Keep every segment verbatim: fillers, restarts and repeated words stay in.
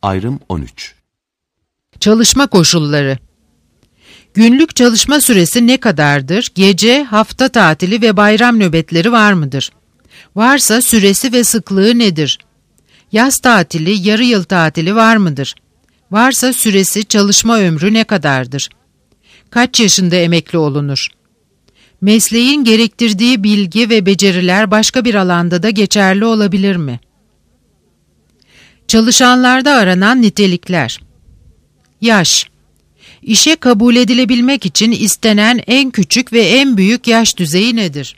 Ayrım on üç. Çalışma koşulları. Günlük çalışma süresi ne kadardır? Gece, hafta tatili ve bayram nöbetleri var mıdır? Varsa süresi ve sıklığı nedir? Yaz tatili, yarı yıl tatili var mıdır? Varsa süresi, çalışma ömrü ne kadardır? Kaç yaşında emekli olunur? Mesleğin gerektirdiği bilgi ve beceriler başka bir alanda da geçerli olabilir mi? Çalışanlarda aranan nitelikler. Yaş. İşe kabul edilebilmek için istenen en küçük ve en büyük yaş düzeyi nedir?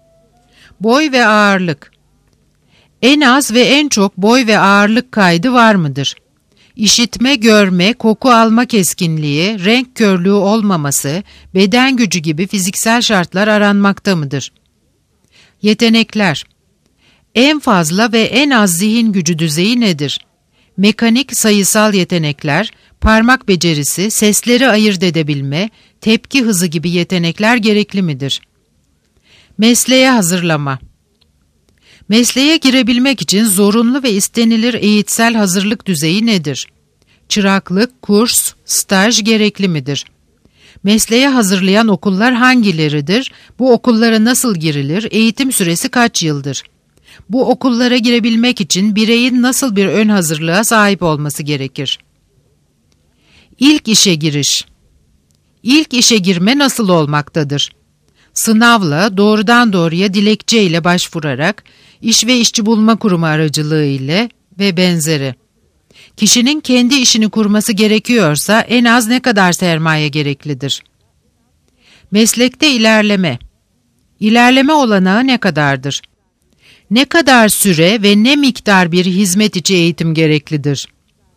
Boy ve ağırlık. En az ve en çok boy ve ağırlık kaydı var mıdır? İşitme, görme, koku alma keskinliği, renk körlüğü olmaması, beden gücü gibi fiziksel şartlar aranmakta mıdır? Yetenekler. En fazla ve en az zihin gücü düzeyi nedir? Mekanik, sayısal yetenekler, parmak becerisi, sesleri ayırt edebilme, tepki hızı gibi yetenekler gerekli midir? Mesleğe hazırlama. Mesleğe girebilmek için zorunlu ve istenilir eğitsel hazırlık düzeyi nedir? Çıraklık, kurs, staj gerekli midir? Mesleğe hazırlayan okullar hangileridir? Bu okullara nasıl girilir? Eğitim süresi kaç yıldır? Bu okullara girebilmek için bireyin nasıl bir ön hazırlığa sahip olması gerekir? İlk işe giriş. İlk işe girme nasıl olmaktadır? Sınavla, doğrudan doğruya dilekçe ile başvurarak, iş ve işçi bulma kurumu aracılığı ile ve benzeri. Kişinin kendi işini kurması gerekiyorsa en az ne kadar sermaye gereklidir? Meslekte ilerleme. İlerleme olanağı ne kadardır? Ne kadar süre ve ne miktar bir hizmet içi eğitim gereklidir?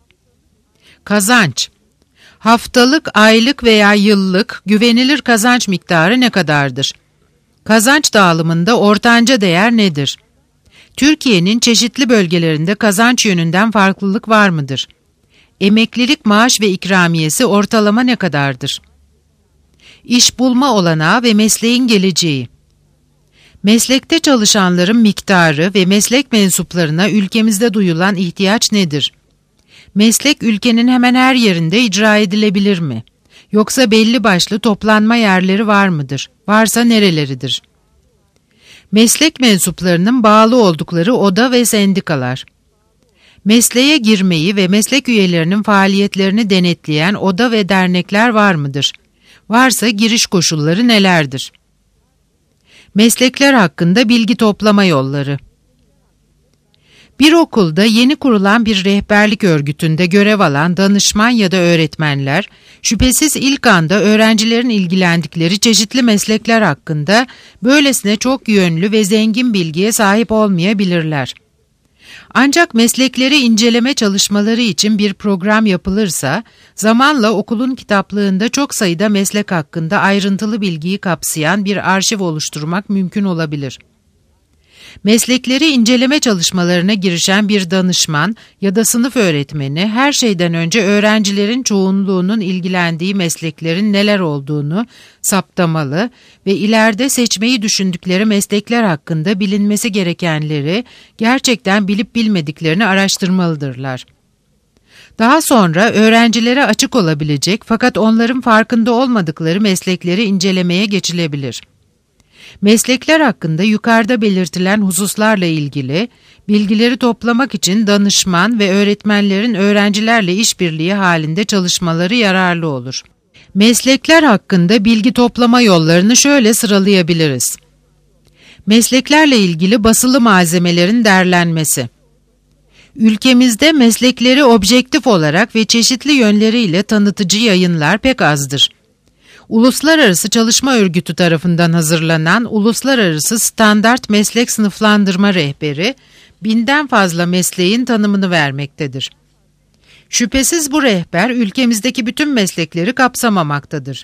Kazanç. Haftalık, aylık veya yıllık güvenilir kazanç miktarı ne kadardır? Kazanç dağılımında ortanca değer nedir? Türkiye'nin çeşitli bölgelerinde kazanç yönünden farklılık var mıdır? Emeklilik maaş ve ikramiyesi ortalama ne kadardır? İş bulma olanağı ve mesleğin geleceği. Meslekte çalışanların miktarı ve meslek mensuplarına ülkemizde duyulan ihtiyaç nedir? Meslek ülkenin hemen her yerinde icra edilebilir mi? Yoksa belli başlı toplanma yerleri var mıdır? Varsa nereleridir? Meslek mensuplarının bağlı oldukları oda ve sendikalar. Mesleğe girmeyi ve meslek üyelerinin faaliyetlerini denetleyen oda ve dernekler var mıdır? Varsa giriş koşulları nelerdir? Meslekler hakkında bilgi toplama yolları. Bir okulda yeni kurulan bir rehberlik örgütünde görev alan danışman ya da öğretmenler, şüphesiz ilk anda öğrencilerin ilgilendikleri çeşitli meslekler hakkında böylesine çok yönlü ve zengin bilgiye sahip olmayabilirler. Ancak meslekleri inceleme çalışmaları için bir program yapılırsa, zamanla okulun kitaplığında çok sayıda meslek hakkında ayrıntılı bilgiyi kapsayan bir arşiv oluşturmak mümkün olabilir. Meslekleri inceleme çalışmalarına girişen bir danışman ya da sınıf öğretmeni her şeyden önce öğrencilerin çoğunluğunun ilgilendiği mesleklerin neler olduğunu saptamalı ve ileride seçmeyi düşündükleri meslekler hakkında bilinmesi gerekenleri gerçekten bilip bilmediklerini araştırmalıdırlar. Daha sonra öğrencilere açık olabilecek fakat onların farkında olmadıkları meslekleri incelemeye geçilebilir. Meslekler hakkında yukarıda belirtilen hususlarla ilgili bilgileri toplamak için danışman ve öğretmenlerin öğrencilerle işbirliği halinde çalışmaları yararlı olur. Meslekler hakkında bilgi toplama yollarını şöyle sıralayabiliriz. Mesleklerle ilgili basılı malzemelerin derlenmesi. Ülkemizde meslekleri objektif olarak ve çeşitli yönleriyle tanıtıcı yayınlar pek azdır. Uluslararası Çalışma Örgütü tarafından hazırlanan Uluslararası Standart Meslek Sınıflandırma Rehberi, binden fazla mesleğin tanımını vermektedir. Şüphesiz bu rehber ülkemizdeki bütün meslekleri kapsamamaktadır.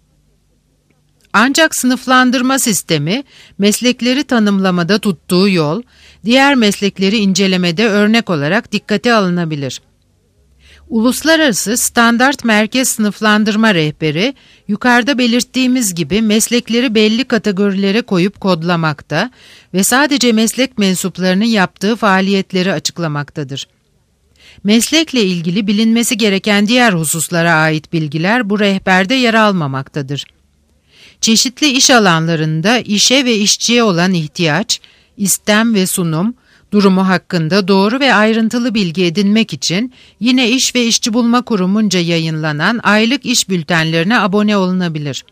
Ancak sınıflandırma sistemi, meslekleri tanımlamada tuttuğu yol, diğer meslekleri incelemede örnek olarak dikkate alınabilir. Uluslararası Standart Merkez Sınıflandırma Rehberi, yukarıda belirttiğimiz gibi meslekleri belli kategorilere koyup kodlamakta ve sadece meslek mensuplarının yaptığı faaliyetleri açıklamaktadır. Meslekle ilgili bilinmesi gereken diğer hususlara ait bilgiler bu rehberde yer almamaktadır. Çeşitli iş alanlarında işe ve işçiye olan ihtiyaç, istem ve sunum, durumu hakkında doğru ve ayrıntılı bilgi edinmek için yine İş ve İşçi Bulma Kurumunca yayınlanan aylık iş bültenlerine abone olunabilir.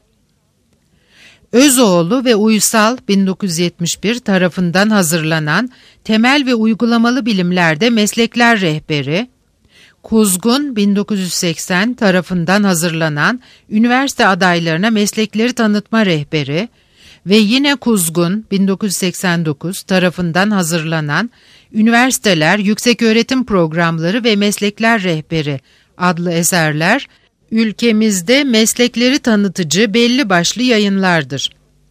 Özoğlu ve Uysal bin dokuz yüz yetmiş bir tarafından hazırlanan Temel ve Uygulamalı Bilimlerde Meslekler Rehberi, Kuzgun bin dokuz yüz seksen tarafından hazırlanan Üniversite Adaylarına Meslekleri Tanıtma Rehberi ve yine Kuzgun bin dokuz yüz seksen dokuz tarafından hazırlanan Üniversiteler, Yükseköğretim Programları ve Meslekler Rehberi adlı eserler, ülkemizde meslekleri tanıtıcı belli başlı yayınlardır.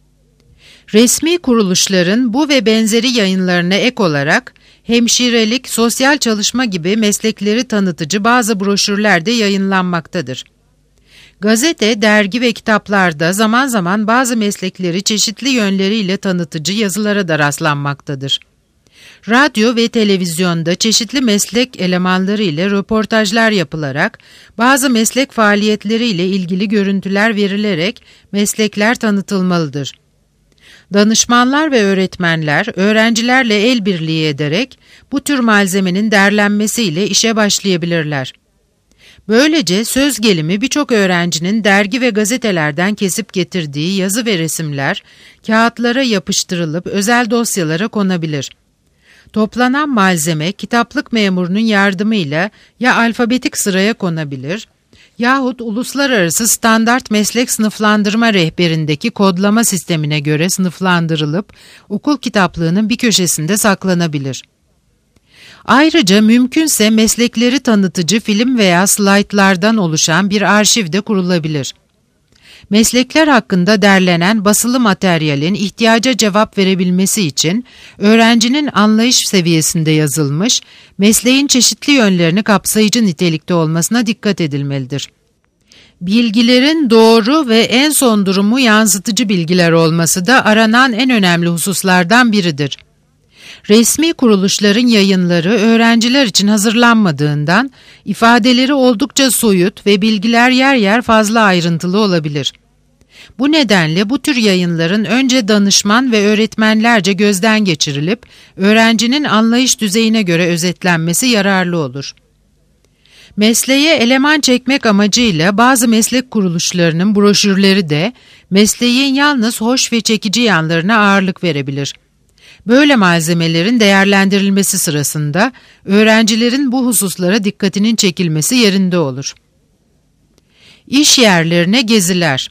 Resmi kuruluşların bu ve benzeri yayınlarına ek olarak hemşirelik, sosyal çalışma gibi meslekleri tanıtıcı bazı broşürler de yayınlanmaktadır. Gazete, dergi ve kitaplarda zaman zaman bazı meslekleri çeşitli yönleriyle tanıtıcı yazılara da rastlanmaktadır. Radyo ve televizyonda çeşitli meslek elemanları ile röportajlar yapılarak bazı meslek faaliyetleriyle ilgili görüntüler verilerek meslekler tanıtılmalıdır. Danışmanlar ve öğretmenler öğrencilerle el birliği ederek bu tür malzemenin derlenmesiyle işe başlayabilirler. Böylece söz gelimi birçok öğrencinin dergi ve gazetelerden kesip getirdiği yazı ve resimler kağıtlara yapıştırılıp özel dosyalara konabilir. Toplanan malzeme kitaplık memurunun yardımıyla ya alfabetik sıraya konabilir yahut uluslararası standart meslek sınıflandırma rehberindeki kodlama sistemine göre sınıflandırılıp okul kitaplığının bir köşesinde saklanabilir. Ayrıca mümkünse meslekleri tanıtıcı film veya slaytlardan oluşan bir arşiv de kurulabilir. Meslekler hakkında derlenen basılı materyalin ihtiyaca cevap verebilmesi için öğrencinin anlayış seviyesinde yazılmış, mesleğin çeşitli yönlerini kapsayıcı nitelikte olmasına dikkat edilmelidir. Bilgilerin doğru ve en son durumu yansıtıcı bilgiler olması da aranan en önemli hususlardan biridir. Resmi kuruluşların yayınları öğrenciler için hazırlanmadığından ifadeleri oldukça soyut ve bilgiler yer yer fazla ayrıntılı olabilir. Bu nedenle bu tür yayınların önce danışman ve öğretmenlerce gözden geçirilip öğrencinin anlayış düzeyine göre özetlenmesi yararlı olur. Mesleğe eleman çekmek amacıyla bazı meslek kuruluşlarının broşürleri de mesleğin yalnız hoş ve çekici yanlarına ağırlık verebilir. Böyle malzemelerin değerlendirilmesi sırasında öğrencilerin bu hususlara dikkatinin çekilmesi yerinde olur. İş yerlerine geziler.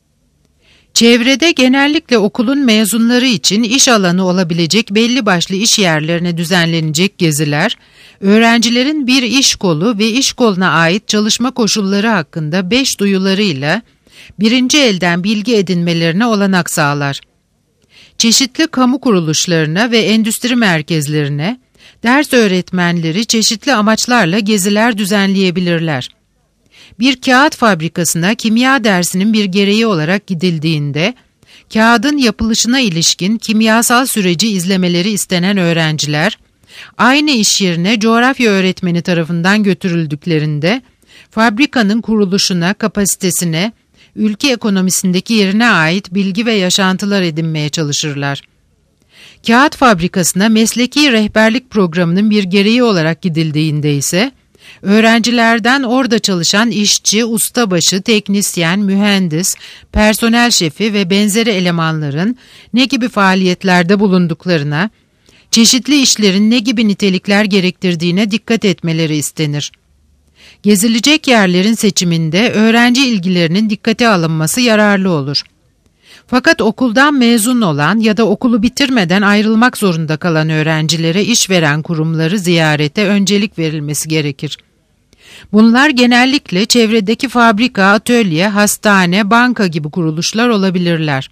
Çevrede genellikle okulun mezunları için iş alanı olabilecek belli başlı iş yerlerine düzenlenecek geziler, öğrencilerin bir iş kolu ve iş koluna ait çalışma koşulları hakkında beş duyularıyla birinci elden bilgi edinmelerine olanak sağlar. Çeşitli kamu kuruluşlarına ve endüstri merkezlerine, ders öğretmenleri çeşitli amaçlarla geziler düzenleyebilirler. Bir kağıt fabrikasına kimya dersinin bir gereği olarak gidildiğinde, kağıdın yapılışına ilişkin kimyasal süreci izlemeleri istenen öğrenciler, aynı iş yerine coğrafya öğretmeni tarafından götürüldüklerinde, fabrikanın kuruluşuna, kapasitesine, ülke ekonomisindeki yerine ait bilgi ve yaşantılar edinmeye çalışırlar. Kağıt fabrikasına mesleki rehberlik programının bir gereği olarak gidildiğinde ise, öğrencilerden orada çalışan işçi, ustabaşı, teknisyen, mühendis, personel şefi ve benzeri elemanların ne gibi faaliyetlerde bulunduklarına, çeşitli işlerin ne gibi nitelikler gerektirdiğine dikkat etmeleri istenir. Gezilecek yerlerin seçiminde öğrenci ilgilerinin dikkate alınması yararlı olur. Fakat okuldan mezun olan ya da okulu bitirmeden ayrılmak zorunda kalan öğrencilere işveren kurumları ziyarete öncelik verilmesi gerekir. Bunlar genellikle çevredeki fabrika, atölye, hastane, banka gibi kuruluşlar olabilirler.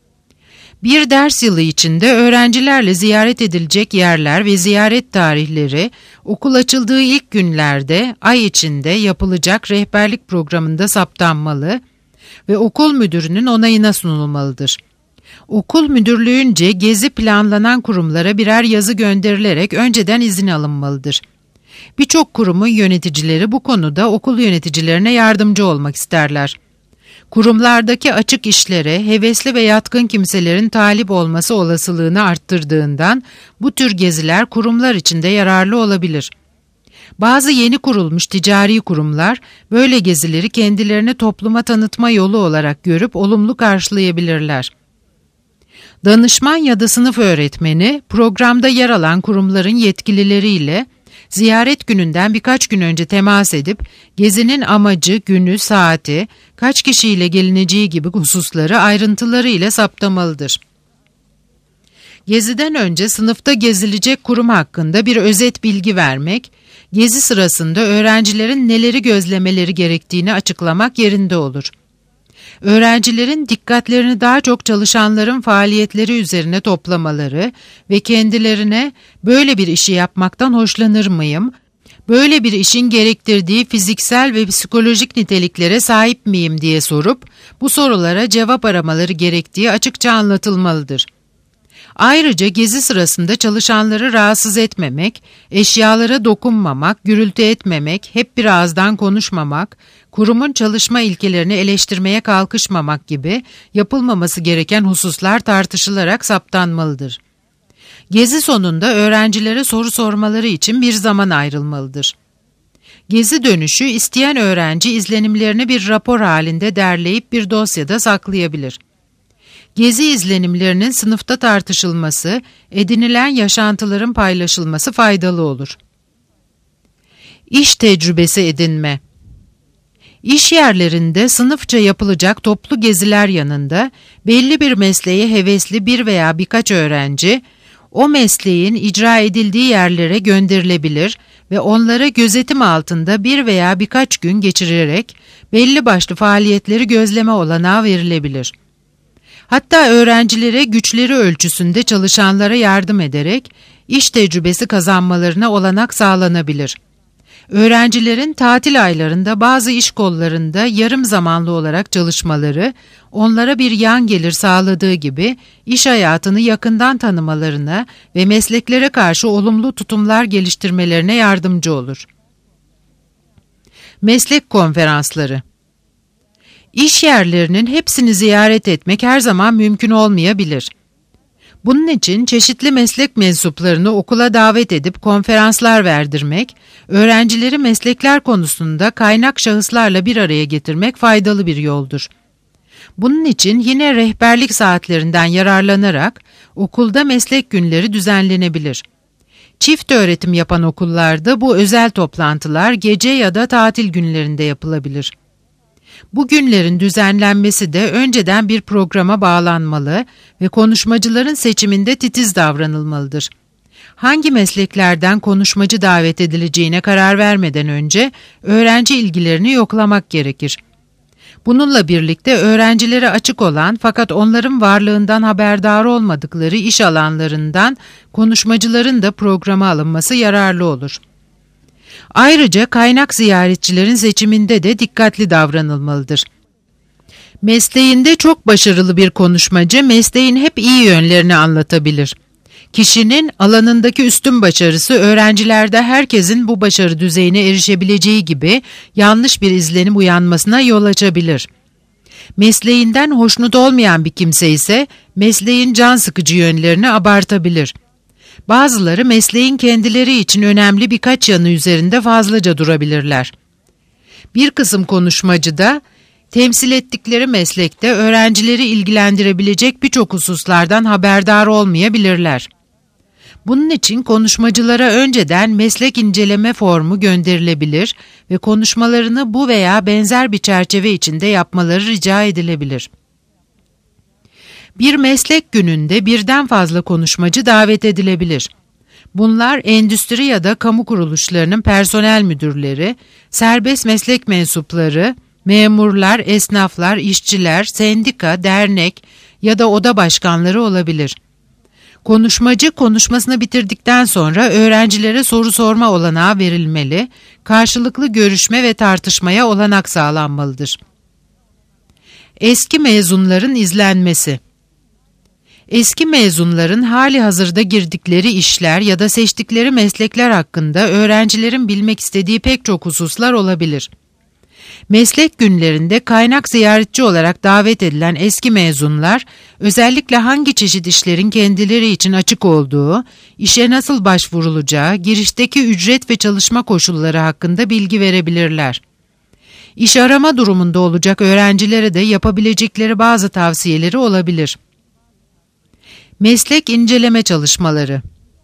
Bir ders yılı içinde öğrencilerle ziyaret edilecek yerler ve ziyaret tarihleri, okul açıldığı ilk günlerde ay içinde yapılacak rehberlik programında saptanmalı ve okul müdürünün onayına sunulmalıdır. Okul müdürlüğünce gezi planlanan kurumlara birer yazı gönderilerek önceden izin alınmalıdır. Birçok kurumun yöneticileri bu konuda okul yöneticilerine yardımcı olmak isterler. Kurumlardaki açık işlere hevesli ve yatkın kimselerin talip olması olasılığını arttırdığından bu tür geziler kurumlar için de yararlı olabilir. Bazı yeni kurulmuş ticari kurumlar böyle gezileri kendilerini topluma tanıtma yolu olarak görüp olumlu karşılayabilirler. Danışman ya da sınıf öğretmeni programda yer alan kurumların yetkilileriyle ziyaret gününden birkaç gün önce temas edip gezinin amacı, günü, saati, kaç kişiyle gelineceği gibi hususları ayrıntıları ile saptamalıdır. Geziden önce sınıfta gezilecek kurum hakkında bir özet bilgi vermek, gezi sırasında öğrencilerin neleri gözlemeleri gerektiğini açıklamak yerinde olur. Öğrencilerin dikkatlerini daha çok çalışanların faaliyetleri üzerine toplamaları ve kendilerine böyle bir işi yapmaktan hoşlanır mıyım, böyle bir işin gerektirdiği fiziksel ve psikolojik niteliklere sahip miyim diye sorup bu sorulara cevap aramaları gerektiği açıkça anlatılmalıdır. Ayrıca gezi sırasında çalışanları rahatsız etmemek, eşyalara dokunmamak, gürültü etmemek, hep bir ağızdan konuşmamak, kurumun çalışma ilkelerini eleştirmeye kalkışmamak gibi yapılmaması gereken hususlar tartışılarak saptanmalıdır. Gezi sonunda öğrencilere soru sormaları için bir zaman ayrılmalıdır. Gezi dönüşü isteyen öğrenci izlenimlerini bir rapor halinde derleyip bir dosyada saklayabilir. Gezi izlenimlerinin sınıfta tartışılması, edinilen yaşantıların paylaşılması faydalı olur. İş tecrübesi edinme. İş yerlerinde sınıfça yapılacak toplu geziler yanında belli bir mesleğe hevesli bir veya birkaç öğrenci, o mesleğin icra edildiği yerlere gönderilebilir ve onlara gözetim altında bir veya birkaç gün geçirerek belli başlı faaliyetleri gözleme olanağı verilebilir. Hatta öğrencilere güçleri ölçüsünde çalışanlara yardım ederek iş tecrübesi kazanmalarına olanak sağlanabilir. Öğrencilerin tatil aylarında bazı iş kollarında yarım zamanlı olarak çalışmaları, onlara bir yan gelir sağladığı gibi iş hayatını yakından tanımalarına ve mesleklere karşı olumlu tutumlar geliştirmelerine yardımcı olur. Meslek konferansları. İş yerlerinin hepsini ziyaret etmek her zaman mümkün olmayabilir. Bunun için çeşitli meslek mensuplarını okula davet edip konferanslar verdirmek, öğrencileri meslekler konusunda kaynak şahıslarla bir araya getirmek faydalı bir yoldur. Bunun için yine rehberlik saatlerinden yararlanarak okulda meslek günleri düzenlenebilir. Çift öğretim yapan okullarda bu özel toplantılar gece ya da tatil günlerinde yapılabilir. Bu günlerin düzenlenmesi de önceden bir programa bağlanmalı ve konuşmacıların seçiminde titiz davranılmalıdır. Hangi mesleklerden konuşmacı davet edileceğine karar vermeden önce öğrenci ilgilerini yoklamak gerekir. Bununla birlikte öğrencilere açık olan fakat onların varlığından haberdar olmadıkları iş alanlarından konuşmacıların da programa alınması yararlı olur. Ayrıca kaynak ziyaretçilerin seçiminde de dikkatli davranılmalıdır. Mesleğinde çok başarılı bir konuşmacı mesleğin hep iyi yönlerini anlatabilir. Kişinin alanındaki üstün başarısı öğrencilerde herkesin bu başarı düzeyine erişebileceği gibi yanlış bir izlenim uyanmasına yol açabilir. Mesleğinden hoşnut olmayan bir kimse ise mesleğin can sıkıcı yönlerini abartabilir. Bazıları mesleğin kendileri için önemli birkaç yanı üzerinde fazlaca durabilirler. Bir kısım konuşmacı da temsil ettikleri meslekte öğrencileri ilgilendirebilecek birçok hususlardan haberdar olmayabilirler. Bunun için konuşmacılara önceden meslek inceleme formu gönderilebilir ve konuşmalarını bu veya benzer bir çerçeve içinde yapmaları rica edilebilir. Bir meslek gününde birden fazla konuşmacı davet edilebilir. Bunlar endüstri ya da kamu kuruluşlarının personel müdürleri, serbest meslek mensupları, memurlar, esnaflar, işçiler, sendika, dernek ya da oda başkanları olabilir. Konuşmacı konuşmasını bitirdikten sonra öğrencilere soru sorma olanağı verilmeli, karşılıklı görüşme ve tartışmaya olanak sağlanmalıdır. Eski mezunların izlenmesi. Eski mezunların hali hazırda girdikleri işler ya da seçtikleri meslekler hakkında öğrencilerin bilmek istediği pek çok hususlar olabilir. Meslek günlerinde kaynak ziyaretçi olarak davet edilen eski mezunlar, özellikle hangi çeşit işlerin kendileri için açık olduğu, işe nasıl başvurulacağı, girişteki ücret ve çalışma koşulları hakkında bilgi verebilirler. İş arama durumunda olacak öğrencilere de yapabilecekleri bazı tavsiyeleri olabilir. Meslek inceleme çalışmaları.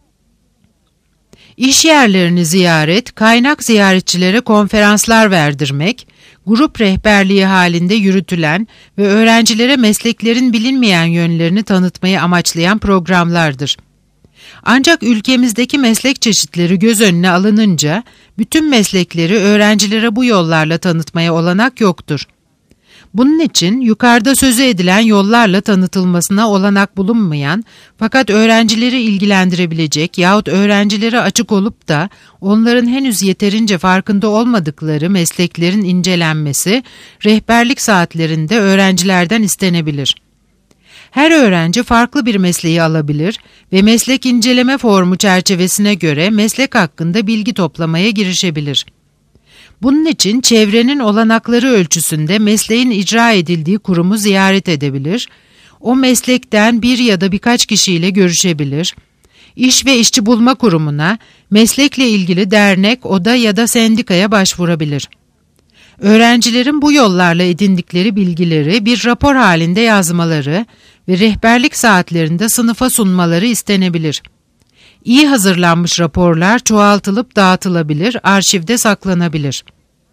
İş yerlerini ziyaret, kaynak ziyaretçilere konferanslar verdirmek, grup rehberliği halinde yürütülen ve öğrencilere mesleklerin bilinmeyen yönlerini tanıtmayı amaçlayan programlardır. Ancak ülkemizdeki meslek çeşitleri göz önüne alınınca, bütün meslekleri öğrencilere bu yollarla tanıtmaya olanak yoktur. Bunun için yukarıda sözü edilen yollarla tanıtılmasına olanak bulunmayan fakat öğrencileri ilgilendirebilecek yahut öğrencilere açık olup da onların henüz yeterince farkında olmadıkları mesleklerin incelenmesi rehberlik saatlerinde öğrencilerden istenebilir. Her öğrenci farklı bir mesleği alabilir ve meslek inceleme formu çerçevesine göre meslek hakkında bilgi toplamaya girişebilir. Bunun için çevrenin olanakları ölçüsünde mesleğin icra edildiği kurumu ziyaret edebilir, o meslekten bir ya da birkaç kişiyle görüşebilir, iş ve işçi bulma kurumuna, meslekle ilgili dernek, oda ya da sendikaya başvurabilir. Öğrencilerin bu yollarla edindikleri bilgileri bir rapor halinde yazmaları ve rehberlik saatlerinde sınıfa sunmaları istenebilir. İyi hazırlanmış raporlar çoğaltılıp dağıtılabilir, arşivde saklanabilir.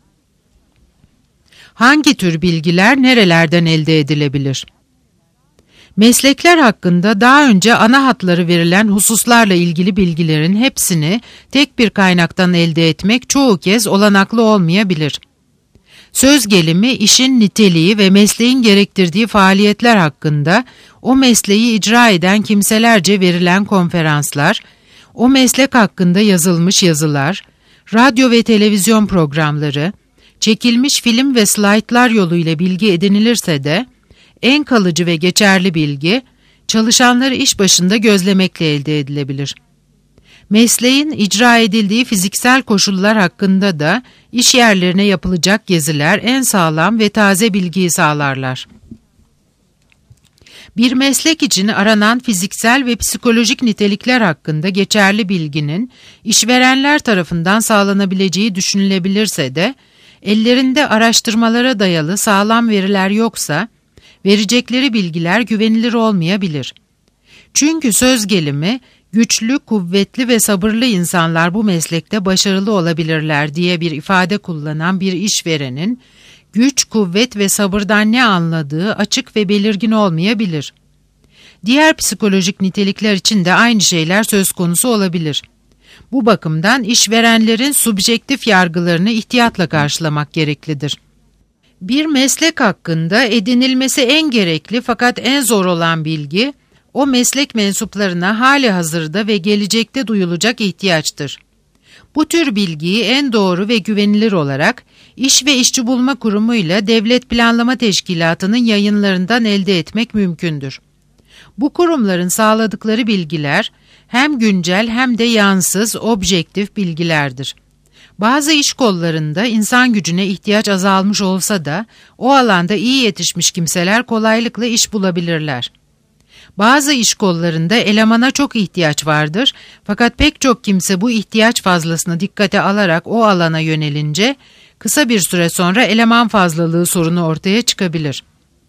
Hangi tür bilgiler nerelerden elde edilebilir? Meslekler hakkında daha önce ana hatları verilen hususlarla ilgili bilgilerin hepsini tek bir kaynaktan elde etmek çoğu kez olanaklı olmayabilir. Söz gelimi işin niteliği ve mesleğin gerektirdiği faaliyetler hakkında o mesleği icra eden kimselerce verilen konferanslar, o meslek hakkında yazılmış yazılar, radyo ve televizyon programları, çekilmiş film ve slaytlar yoluyla bilgi edinilirse de, en kalıcı ve geçerli bilgi, çalışanları iş başında gözlemekle elde edilebilir. Mesleğin icra edildiği fiziksel koşullar hakkında da iş yerlerine yapılacak geziler en sağlam ve taze bilgiyi sağlarlar. Bir meslek için aranan fiziksel ve psikolojik nitelikler hakkında geçerli bilginin işverenler tarafından sağlanabileceği düşünülebilirse de, ellerinde araştırmalara dayalı sağlam veriler yoksa, verecekleri bilgiler güvenilir olmayabilir. Çünkü söz gelimi, güçlü, kuvvetli ve sabırlı insanlar bu meslekte başarılı olabilirler diye bir ifade kullanan bir işverenin, güç, kuvvet ve sabırdan ne anladığı açık ve belirgin olmayabilir. Diğer psikolojik nitelikler için de aynı şeyler söz konusu olabilir. Bu bakımdan işverenlerin subjektif yargılarını ihtiyatla karşılamak gereklidir. Bir meslek hakkında edinilmesi en gerekli fakat en zor olan bilgi, o meslek mensuplarına hali hazırda ve gelecekte duyulacak ihtiyaçtır. Bu tür bilgiyi en doğru ve güvenilir olarak İş ve İşçi Bulma Kurumu ile Devlet Planlama Teşkilatı'nın yayınlarından elde etmek mümkündür. Bu kurumların sağladıkları bilgiler hem güncel hem de yansız, objektif bilgilerdir. Bazı iş kollarında insan gücüne ihtiyaç azalmış olsa da o alanda iyi yetişmiş kimseler kolaylıkla iş bulabilirler. Bazı iş kollarında elemana çok ihtiyaç vardır fakat pek çok kimse bu ihtiyaç fazlasını dikkate alarak o alana yönelince kısa bir süre sonra eleman fazlalığı sorunu ortaya çıkabilir.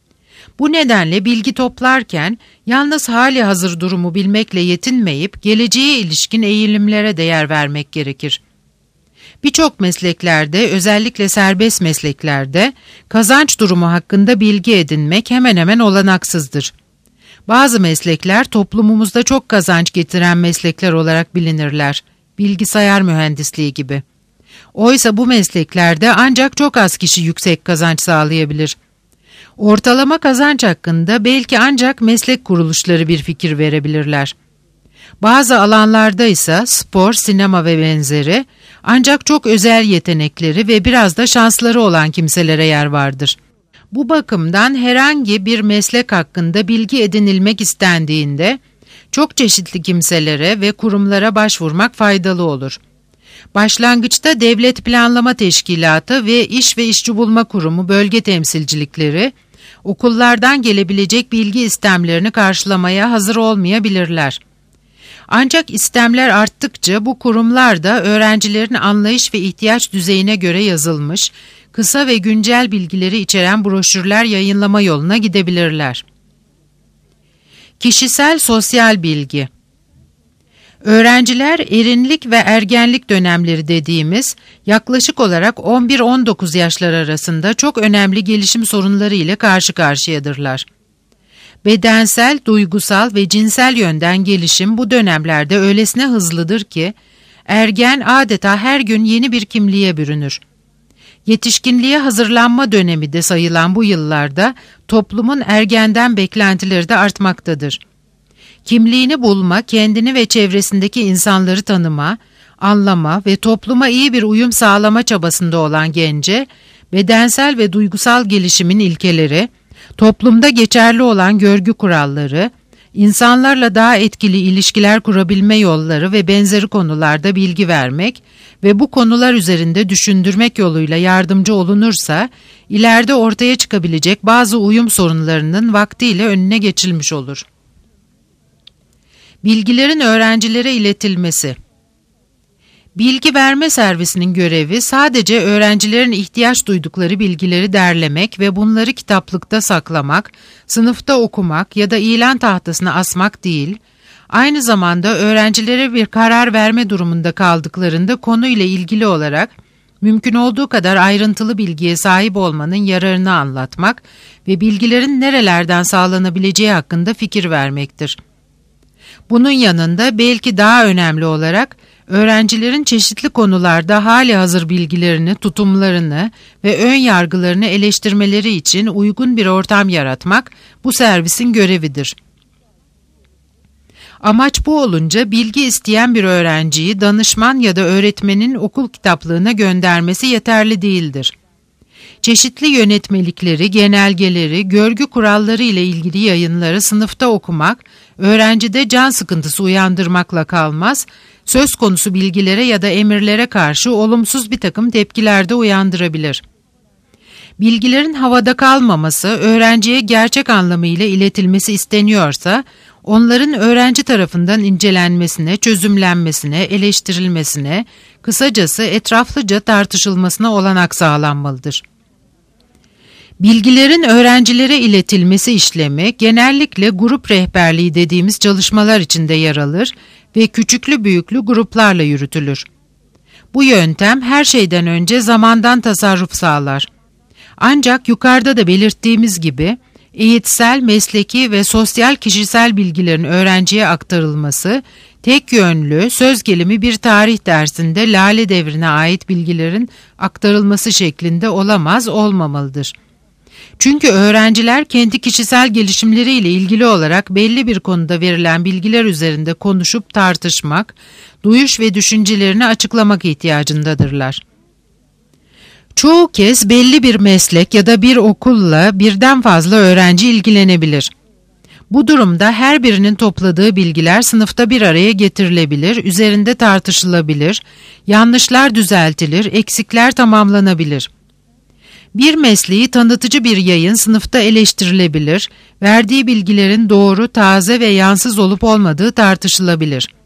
Bu nedenle bilgi toplarken yalnız hali hazır durumu bilmekle yetinmeyip geleceğe ilişkin eğilimlere de yer vermek gerekir. Birçok mesleklerde, özellikle serbest mesleklerde kazanç durumu hakkında bilgi edinmek hemen hemen olanaksızdır. Bazı meslekler toplumumuzda çok kazanç getiren meslekler olarak bilinirler, bilgisayar mühendisliği gibi. Oysa bu mesleklerde ancak çok az kişi yüksek kazanç sağlayabilir. Ortalama kazanç hakkında belki ancak meslek kuruluşları bir fikir verebilirler. Bazı alanlarda ise spor, sinema ve benzeri ancak çok özel yetenekleri ve biraz da şansları olan kimselere yer vardır. Bu bakımdan herhangi bir meslek hakkında bilgi edinilmek istendiğinde çok çeşitli kimselere ve kurumlara başvurmak faydalı olur. Başlangıçta Devlet Planlama Teşkilatı ve İş ve İşçi Bulma Kurumu bölge temsilcilikleri, okullardan gelebilecek bilgi istemlerini karşılamaya hazır olmayabilirler. Ancak istemler arttıkça bu kurumlar da öğrencilerin anlayış ve ihtiyaç düzeyine göre yazılmış, kısa ve güncel bilgileri içeren broşürler yayınlama yoluna gidebilirler. Kişisel sosyal bilgi. Öğrenciler erinlik ve ergenlik dönemleri dediğimiz yaklaşık olarak on bir on dokuz yaşlar arasında çok önemli gelişim sorunları ile karşı karşıyadırlar. Bedensel, duygusal ve cinsel yönden gelişim bu dönemlerde öylesine hızlıdır ki ergen adeta her gün yeni bir kimliğe bürünür. Yetişkinliğe hazırlanma dönemi de sayılan bu yıllarda toplumun ergenden beklentileri de artmaktadır. Kimliğini bulma, kendini ve çevresindeki insanları tanıma, anlama ve topluma iyi bir uyum sağlama çabasında olan gence, bedensel ve duygusal gelişimin ilkeleri, toplumda geçerli olan görgü kuralları, insanlarla daha etkili ilişkiler kurabilme yolları ve benzeri konularda bilgi vermek ve bu konular üzerinde düşündürmek yoluyla yardımcı olunursa, ileride ortaya çıkabilecek bazı uyum sorunlarının vaktiyle önüne geçilmiş olur. Bilgilerin öğrencilere iletilmesi. Bilgi verme servisinin görevi sadece öğrencilerin ihtiyaç duydukları bilgileri derlemek ve bunları kitaplıkta saklamak, sınıfta okumak ya da ilan tahtasına asmak değil, aynı zamanda öğrencilere bir karar verme durumunda kaldıklarında konuyla ilgili olarak mümkün olduğu kadar ayrıntılı bilgiye sahip olmanın yararını anlatmak ve bilgilerin nerelerden sağlanabileceği hakkında fikir vermektir. Bunun yanında belki daha önemli olarak öğrencilerin çeşitli konularda hali hazır bilgilerini, tutumlarını ve ön yargılarını eleştirmeleri için uygun bir ortam yaratmak bu servisin görevidir. Amaç bu olunca bilgi isteyen bir öğrenciyi danışman ya da öğretmenin okul kitaplığına göndermesi yeterli değildir. Çeşitli yönetmelikleri, genelgeleri, görgü kuralları ile ilgili yayınları sınıfta okumak, öğrencide can sıkıntısı uyandırmakla kalmaz, söz konusu bilgilere ya da emirlere karşı olumsuz bir takım tepkiler de uyandırabilir. Bilgilerin havada kalmaması, öğrenciye gerçek anlamıyla iletilmesi isteniyorsa, onların öğrenci tarafından incelenmesine, çözümlenmesine, eleştirilmesine, kısacası etraflıca tartışılmasına olanak sağlanmalıdır. Bilgilerin öğrencilere iletilmesi işlemi genellikle grup rehberliği dediğimiz çalışmalar içinde yer alır ve küçüklü büyüklü gruplarla yürütülür. Bu yöntem her şeyden önce zamandan tasarruf sağlar. Ancak yukarıda da belirttiğimiz gibi eğitsel, mesleki ve sosyal kişisel bilgilerin öğrenciye aktarılması, tek yönlü, söz gelimi bir tarih dersinde Lale Devri'ne ait bilgilerin aktarılması şeklinde olamaz, olmamalıdır. Çünkü öğrenciler kendi kişisel gelişimleriyle ilgili olarak belli bir konuda verilen bilgiler üzerinde konuşup tartışmak, duyuş ve düşüncelerini açıklamak ihtiyacındadırlar. Çoğu kez belli bir meslek ya da bir okulla birden fazla öğrenci ilgilenebilir. Bu durumda her birinin topladığı bilgiler sınıfta bir araya getirilebilir, üzerinde tartışılabilir, yanlışlar düzeltilir, eksikler tamamlanabilir. Bir mesleği tanıtıcı bir yayın sınıfta eleştirilebilir, verdiği bilgilerin doğru, taze ve yansız olup olmadığı tartışılabilir.